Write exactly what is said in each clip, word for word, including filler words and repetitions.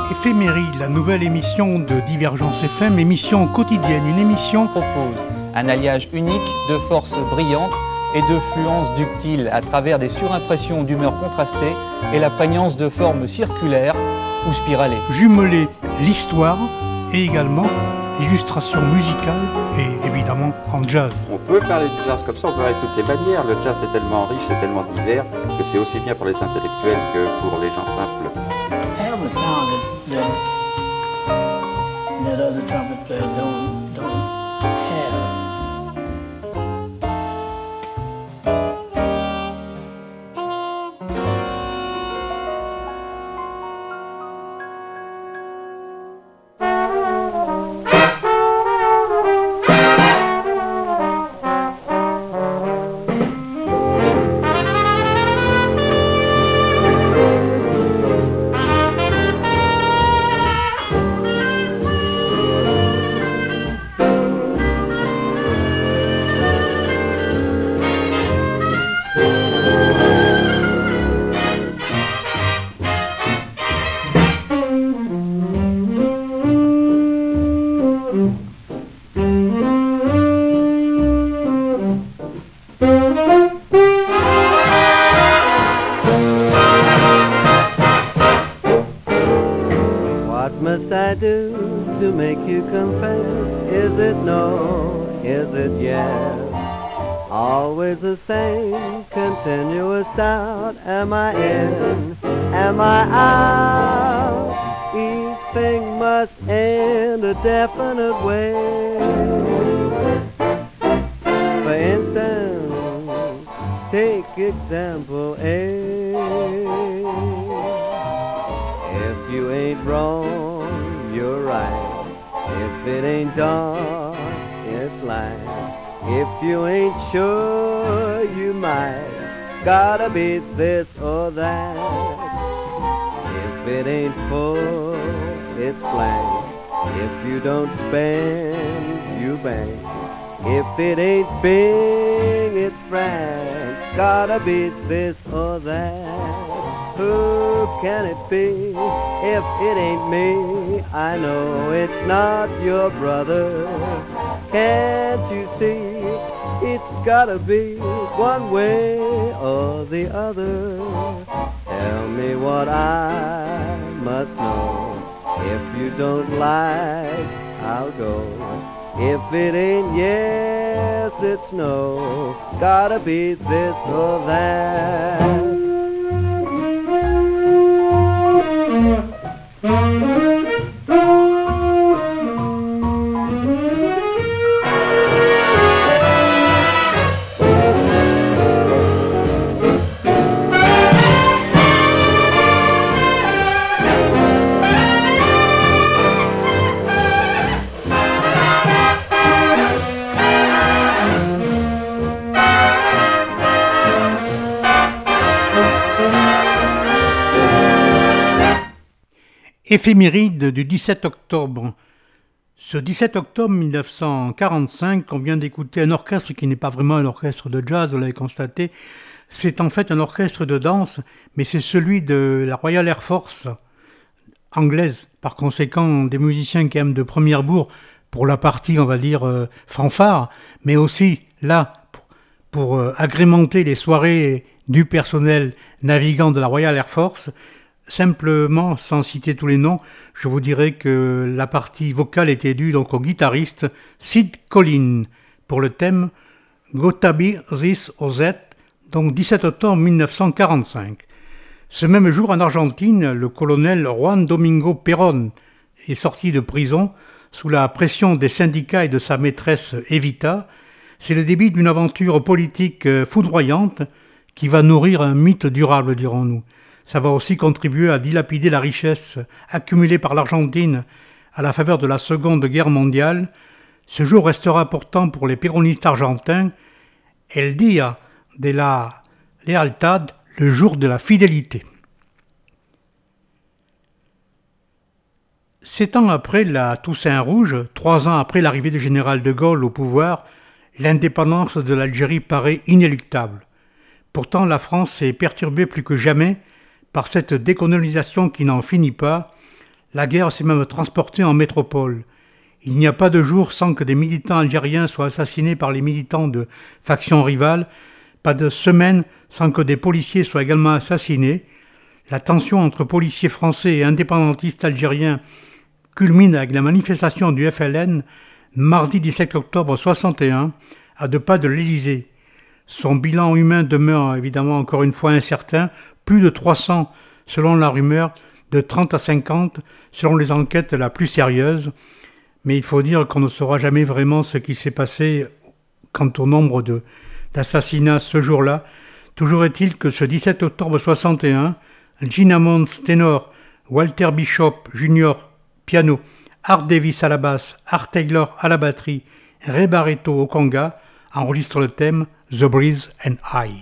Éphéméride, la nouvelle émission de Divergence F M, émission quotidienne, une émission propose un alliage unique de forces brillantes et de fluences ductiles à travers des surimpressions d'humeurs contrastées et la prégnance de formes circulaires ou spiralées. Jumeler l'histoire et également l'illustration musicale et évidemment en jazz. On peut parler du jazz comme ça, on peut parler de toutes les manières. Le jazz est tellement riche, c'est tellement divers que c'est aussi bien pour les intellectuels que pour les gens simples. I have a sound that, that, that other trumpet players don't, don't have. Am I in? Am I out? Each thing must end a definite way. For instance, take example A. If you ain't wrong, you're right. If it ain't dark, it's light. If you ain't sure, you might. Gotta be this or that. If it ain't full, it's blank. If you don't spend, you bank. If it ain't big, it's frank. Gotta be this or that. Who can it be? If it ain't me, I know it's not your brother. Can't you see? It's gotta be one way or the other. Tell me what I must know. If you don't like, I'll go. If it ain't yes, it's no. Gotta be this or that. Éphéméride du dix-sept octobre. Ce dix-sept octobre mille neuf cent quarante-cinq, on vient d'écouter un orchestre qui n'est pas vraiment un orchestre de jazz, vous l'avez constaté. C'est en fait un orchestre de danse, mais c'est celui de la Royal Air Force anglaise. Par conséquent, des musiciens qui aiment de première bourre pour la partie, on va dire, euh, fanfare, mais aussi là, pour, pour euh, agrémenter les soirées du personnel navigant de la Royal Air Force. Simplement, sans citer tous les noms, je vous dirais que la partie vocale était due donc au guitariste Sid Collins pour le thème Gotta Be This or That, donc dix-sept octobre mille neuf cent quarante-cinq. Ce même jour en Argentine, le colonel Juan Domingo Perón est sorti de prison sous la pression des syndicats et de sa maîtresse Evita. C'est le début d'une aventure politique foudroyante qui va nourrir un mythe durable, dirons-nous. Ça va aussi contribuer à dilapider la richesse accumulée par l'Argentine à la faveur de la Seconde Guerre mondiale. Ce jour restera pourtant pour les péronistes argentins El Día de la Lealtad, le jour de la fidélité. Sept ans après la Toussaint Rouge, trois ans après l'arrivée du général de Gaulle au pouvoir, l'indépendance de l'Algérie paraît inéluctable. Pourtant, la France est perturbée plus que jamais par cette décolonisation qui n'en finit pas. La guerre s'est même transportée en métropole. Il n'y a pas de jour sans que des militants algériens soient assassinés par les militants de factions rivales, pas de semaine sans que des policiers soient également assassinés. La tension entre policiers français et indépendantistes algériens culmine avec la manifestation du F L N mardi dix-sept octobre soixante et un à deux pas de l'Élysée. Son bilan humain demeure évidemment encore une fois incertain, plus de trois cents selon la rumeur, de trente à cinquante selon les enquêtes la plus sérieuses. Mais il faut dire qu'on ne saura jamais vraiment ce qui s'est passé quant au nombre de, d'assassinats ce jour-là. Toujours est-il que ce dix-sept octobre soixante et un, Gene Ammons ténor, Walter Bishop junior piano, Art Davis à la basse, Art Taylor à la batterie, Ray Barretto au conga enregistrent le thème The Breeze and I.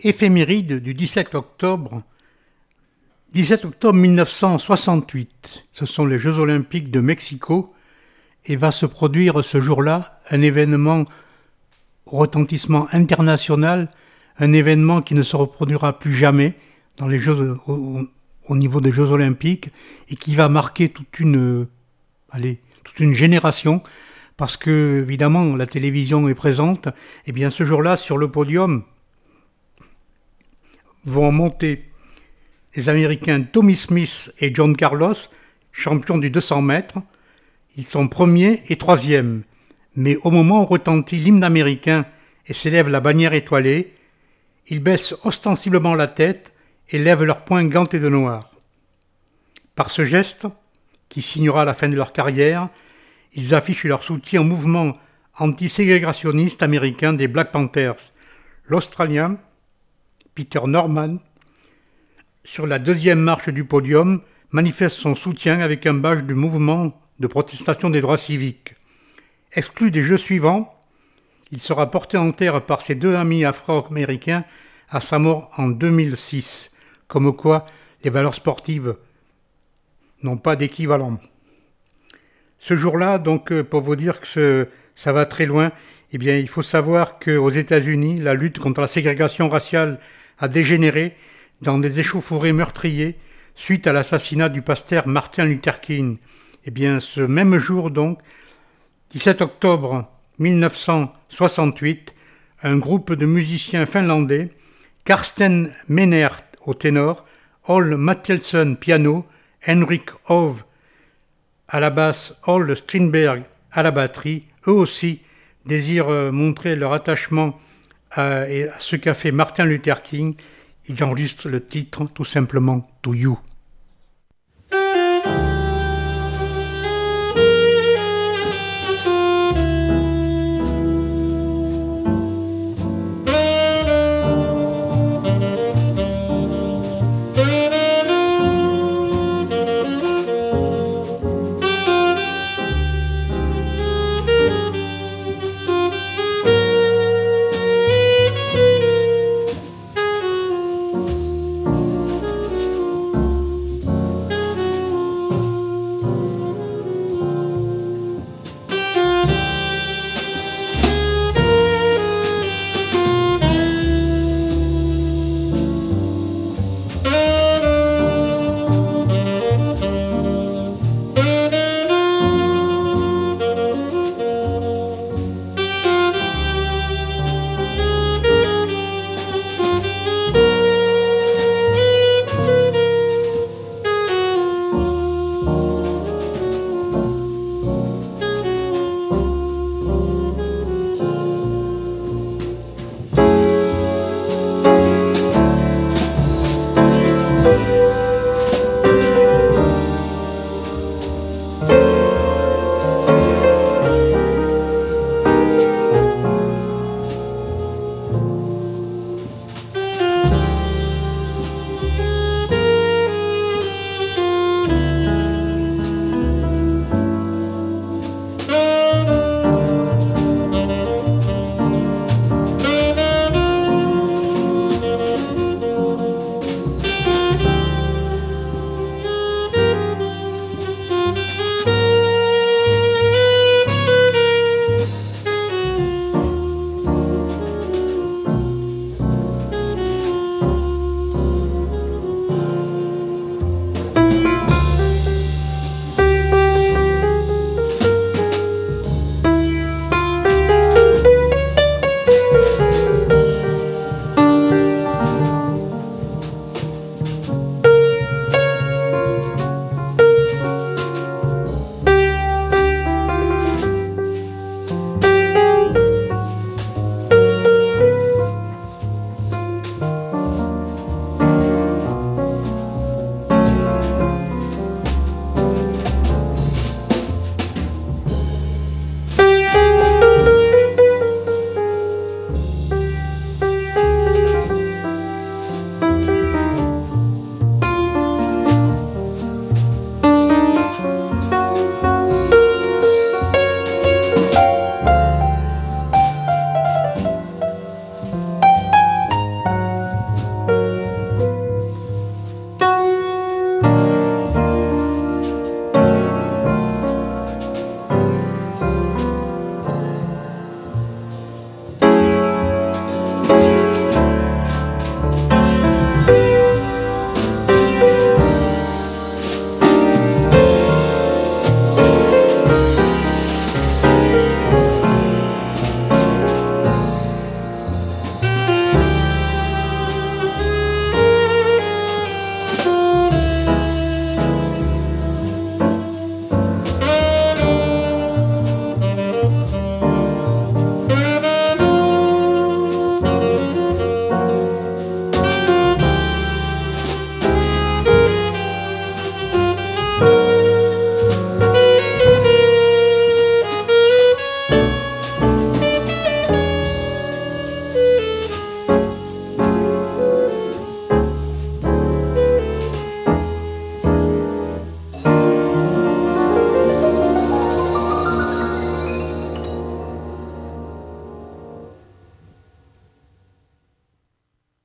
éphéméride du dix-sept octobre. dix-sept octobre mille neuf cent soixante-huit, ce sont les Jeux Olympiques de Mexico et va se produire ce jour-là un événement au retentissement international, un événement qui ne se reproduira plus jamais dans les Jeux, au, au niveau des Jeux Olympiques et qui va marquer toute une, allez, toute une génération parce que, évidemment, la télévision est présente. Et bien ce jour-là, sur le podium, vont monter les Américains Tommy Smith et John Carlos, champions du deux cents mètres. Ils sont premiers et troisièmes. Mais au moment où retentit l'hymne américain et s'élève la bannière étoilée, ils baissent ostensiblement la tête et lèvent leurs poings gantés de noir. Par ce geste, qui signera la fin de leur carrière, ils affichent leur soutien au mouvement anti-ségrégationniste américain des Black Panthers. L'Australien, Peter Norman, sur la deuxième marche du podium, manifeste son soutien avec un badge du mouvement de protestation des droits civiques. Exclu des Jeux suivants, il sera porté en terre par ses deux amis afro-américains à sa mort en deux mille six, comme quoi les valeurs sportives n'ont pas d'équivalent. Ce jour-là, donc, pour vous dire que ce, ça va très loin, eh bien, il faut savoir qu'aux États-Unis, la lutte contre la ségrégation raciale a dégénéré dans des échauffourées meurtriers suite à l'assassinat du pasteur Martin Luther King. Eh bien, ce même jour, donc, dix-sept octobre mille neuf cent soixante-huit, un groupe de musiciens finlandais, Karsten Meinert au ténor, Ole Mathielsen piano, Henrik Hove à la basse, Ole Strindberg à la batterie, eux aussi désirent montrer leur attachement à, à ce qu'a fait Martin Luther King. Ils enregistrent le titre tout simplement « To You ».